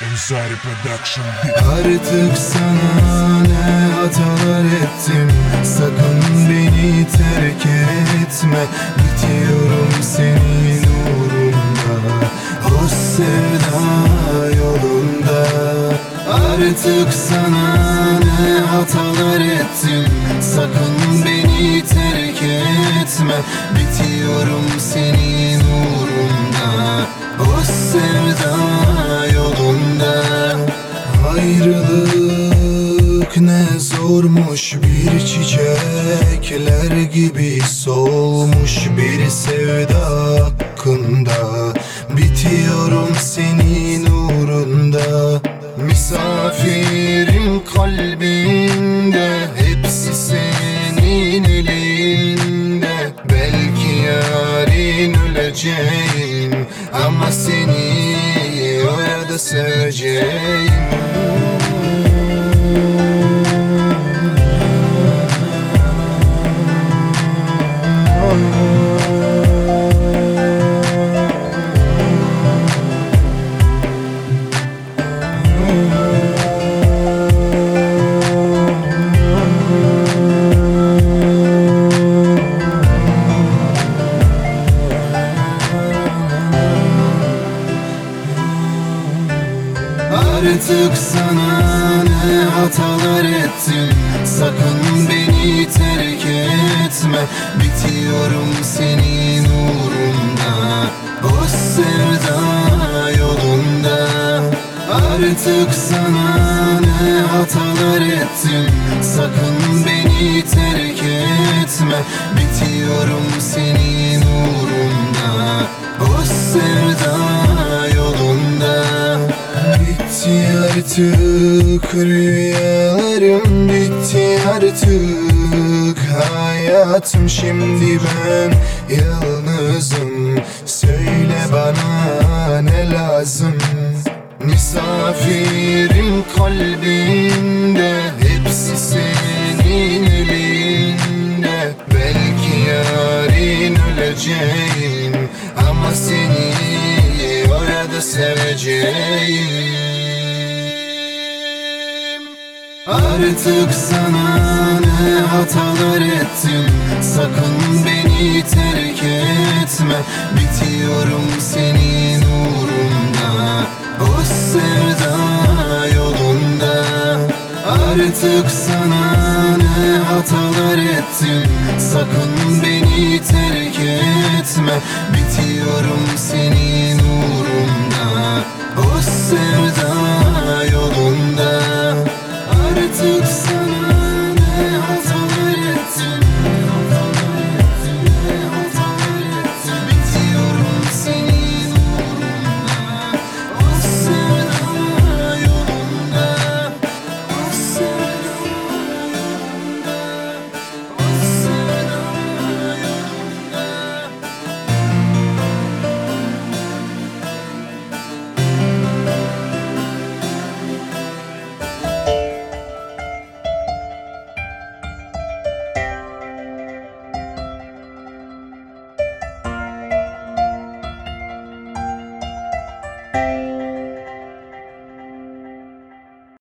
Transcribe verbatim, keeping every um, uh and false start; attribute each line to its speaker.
Speaker 1: Ensari Production.
Speaker 2: Artık sana ne hatalar ettim, sakın beni terk etme. Bitiyorum senin uğrunda, o sevda yolunda. Artık sana ne hatalar ettim, sakın beni terk etme. Bitiyorum senin uğrunda, o sevda yolunda. Ayrılık ne zormuş, bir çiçekler gibi solmuş bir sevda hakkında. Bitiyorum senin uğrunda. Misafirim kalbinde, hepsi senin elinde. Belki yarın öleceğim ama seni orada seveceğim. Artık sana ne hatalar ettim, sakın beni terk etme. Bitiyorum senin uğrunda, o sevda yolunda. Artık sana ne hatalar ettim, sakın beni terk etme. Bitiyorum senin uğrunda, o sevda yolunda. Bitti artık rüyalarım, bitti artık hayatım. Şimdi ben yalnızım, söyle bana ne lazım. Misafirim kalbinde, hepsi senin elinde. Belki yarın öleceğim ama seni orada seveceğim. Artık sana ne hatalar ettim, sakın beni terk etme. Bitiyorum senin uğrunda, o sevda yolunda. Artık sana ne hatalar ettim, sakın beni terk etme. Bitiyorum senin uğrunda,